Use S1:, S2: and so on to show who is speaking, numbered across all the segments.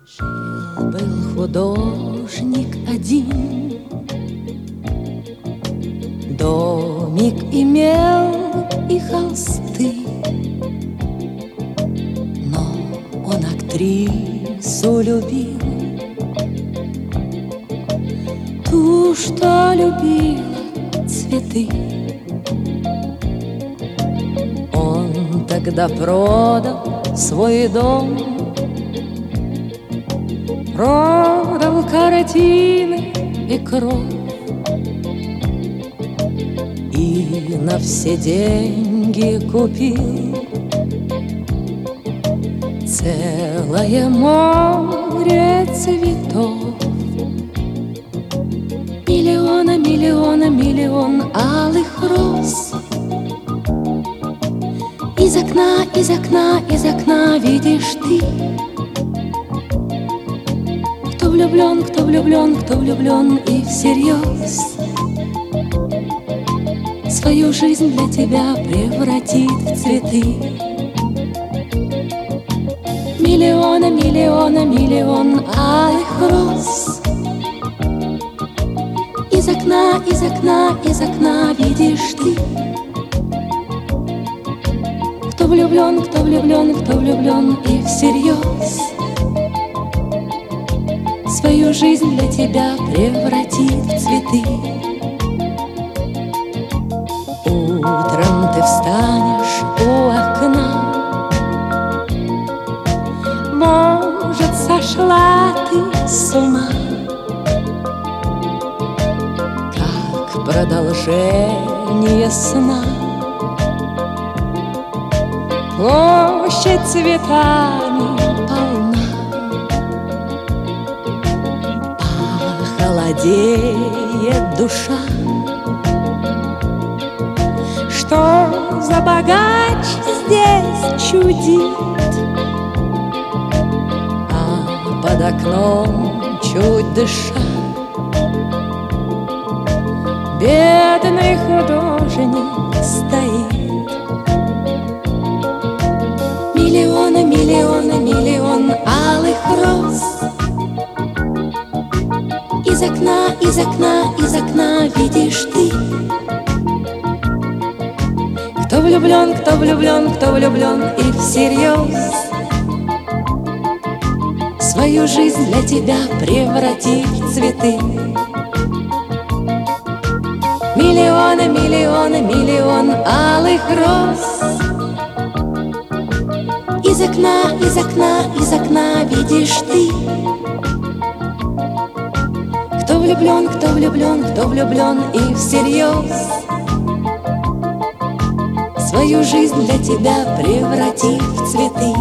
S1: Жил-был художник один, домик имел и холсты, но он актрису любил, ту, что любила цветы. Он тогда продал свой дом, продал картины и кровь, и на все деньги купил целое море цветов. Миллиона, миллиона, миллион алых роз. Из окна, из окна, из окна видишь ты. Кто влюблен, кто влюблен, кто влюблен и всерьез свою жизнь для тебя превратит в цветы. Миллиона, миллиона, миллион алых роз. Из окна, из окна, из окна видишь ты. Кто влюблен, кто влюблен, кто влюблен и всерьез свою жизнь для тебя превратит в цветы. Утром ты встанешь у окна, может, сошла ты с ума, как продолжение сна. Площадь цветами полна, похолодеет душа. Что за богач здесь чудит, а под окном чуть дыша бедный художник стоит. Миллиона, миллиона, миллион алых роз. Из окна, из окна, из окна видишь ты. Кто влюблен, кто влюблен, кто влюблен и всерьез свою жизнь для тебя превратит в цветы. Миллиона, миллиона, миллион алых роз. Из окна, из окна, из окна видишь ты. Кто влюблен, кто влюблен, кто влюблен и всерьез свою жизнь для тебя превратит в цветы.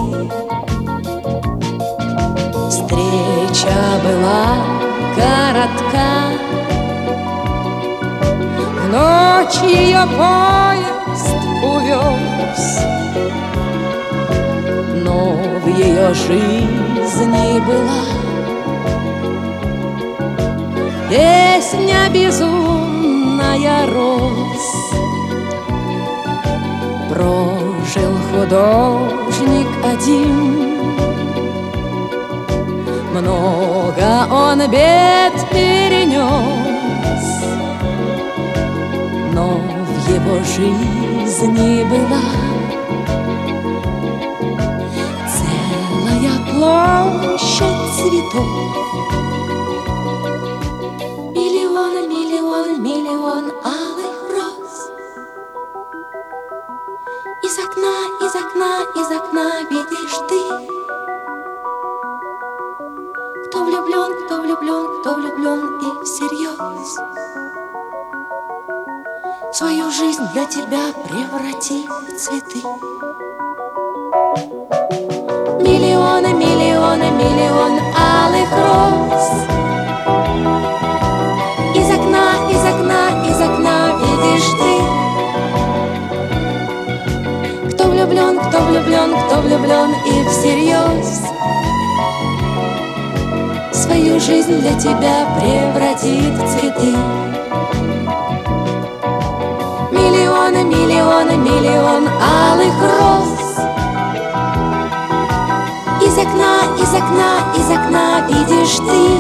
S1: Встреча была коротка, в ночь ее поезд увез, но в ее жизни была песня безумная роз. Прожил художник один, много он бед перенес, но в его жизни была целая площадь цветов. Миллион, миллион, миллион алых роз. Из окна, из окна, из окна видишь ты. Кто влюблен, кто влюблен, кто влюблен и всерьез свою жизнь для тебя преврати в цветы. Миллионы, миллионы, миллион алых роз. Из окна, из окна, из окна видишь ты. Кто влюблен, кто влюблен, кто влюблен и всерьез свою жизнь для тебя превратит в цветы. Миллионы, миллионы, миллион алых роз. Из окна, из из окна видишь ты